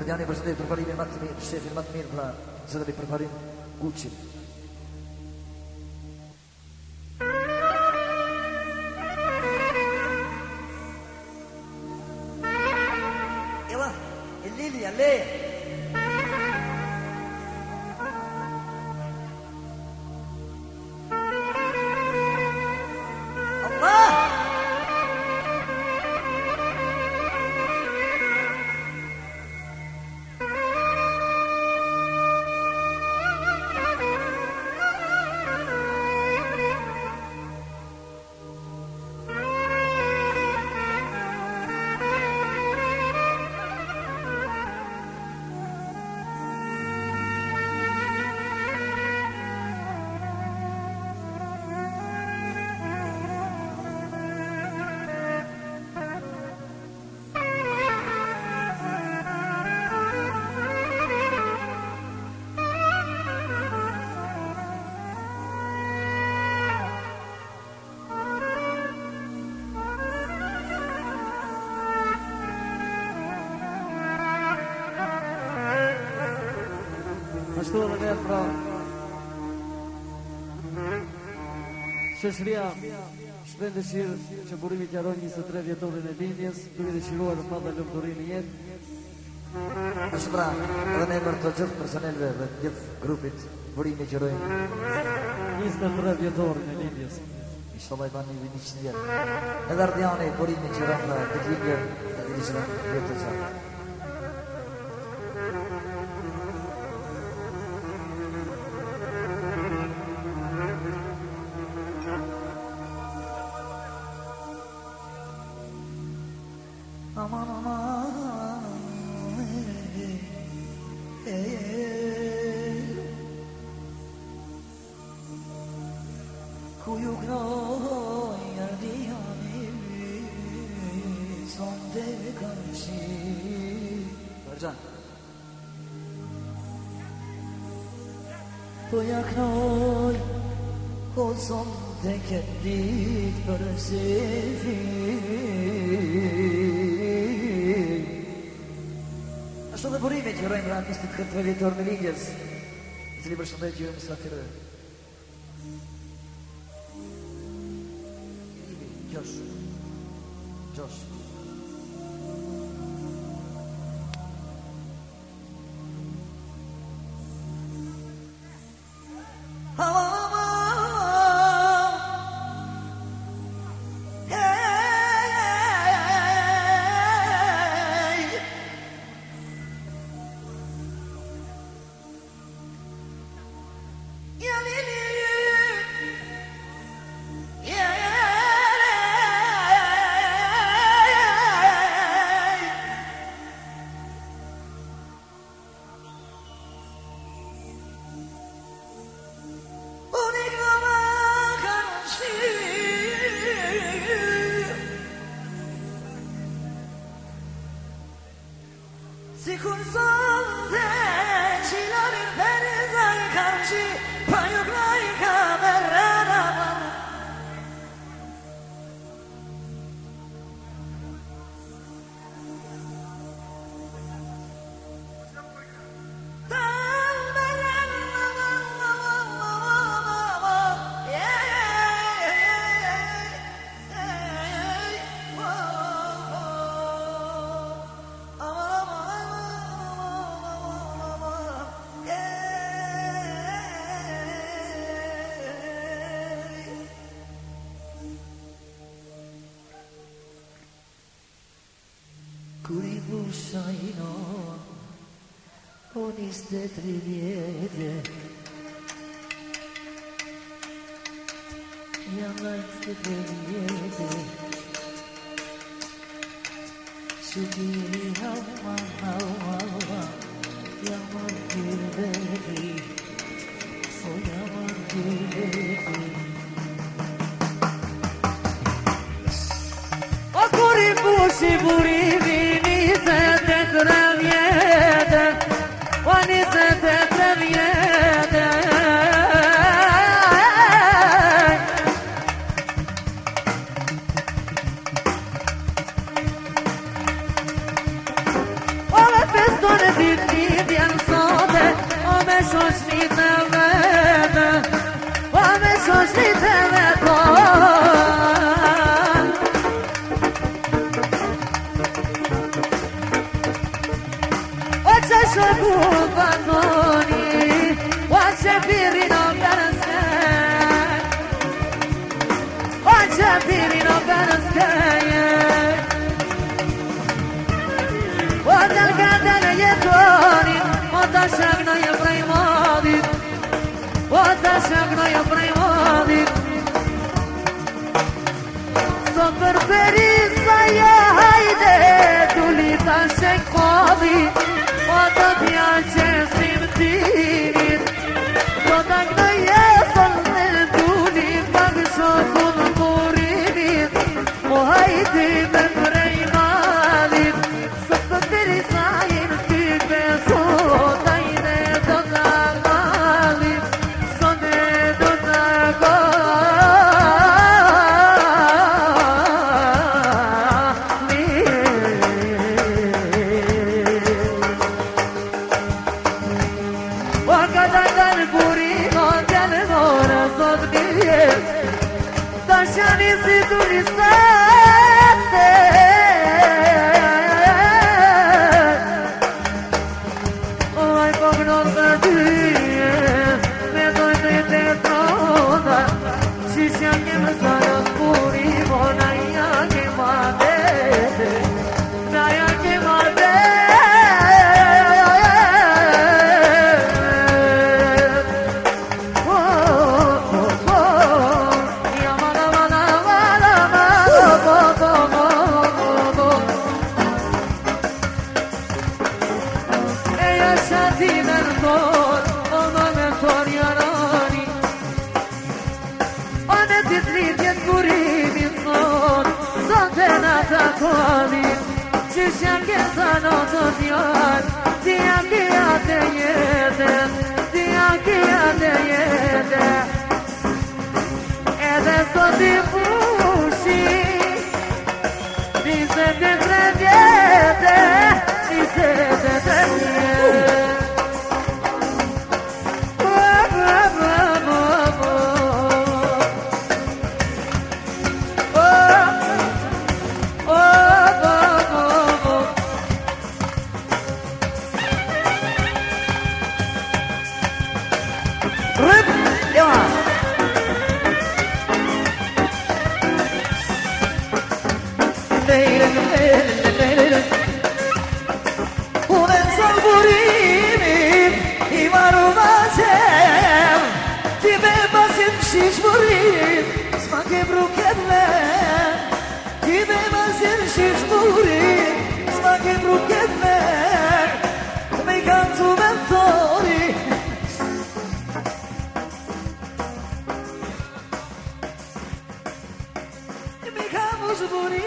Gardiani përshëndet përparimin më të mirë, shefin më të mirë pra zëri përparim Gucci. Ela, Lilia, Leia. Ashtu edhe ne pra Shoqëria shpreh dëshirë që burimi të harojë 23 vjetorin e lindjes, duke dëshiruar të madhe lumturinë në jetë. Ashtu pra, edhe ne për të gjithë personelve dhe të gjithë grupit burimi që harojnë 23 vjetorin e lindjes. Inshallah i bani 100 vjet. Edhe Ardiani burimi që harojnë të lindjen e lindjes vetë sa. Aman aman Kuyu knoj Ardiyani Son deve karşı Ercan Kuyu knoj O son tekeddik Persefi Ashtu dhe burime që rojnë nga artistit këtë velitor në lindjes, i cili përshëndet që ju mësafirë. Gjosh. Sikur sonde çilerin perizay karşı payuklay kamerana Kuri bushajno O 23 vjete Jam 23 vjete Shukiri hawa Jam argir veti O jam argir veti O kuri bushi burimi All stone vitni vjen sote O me shoshmite vete O me shoshmite vete O që shoku batoni O që pirino bërëske O që pirino bërëske O të lgatën e jetonit O të shaknoj e prej modit O të shaknoj e prej modit Sot për perisa ja hajde Duli të shek kodit O të tja që simtinit O të knoj e fëll në duli Pak shoku në murimit O hajdi me prej madit Sot për perisa jenë ty beso Ta i dhe do të malit Sot e do të Shani si turisate Oj pognon të dyje Me dojnë të të trona Qisja kemë zarën puri Bona ja ke madete Na ja ke madete Qisja ke zano të djarë Tia ke atë jetë Tia ke atë jetë Edhe sot i fushi 23 vjetë 23 vjetë Zburi